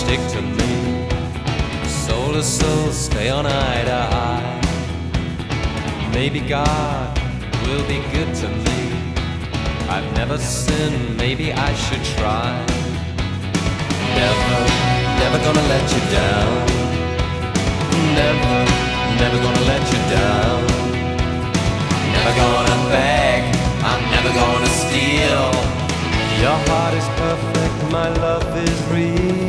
stick to me. Soul to soul, stay on eye to eye. Maybe God will be good to me. I've never sinned, maybe I should try. Never, never gonna let you down. Never, never gonna let you down. Never gonna beg, I'm never gonna steal. Your heart is perfect, my love is real.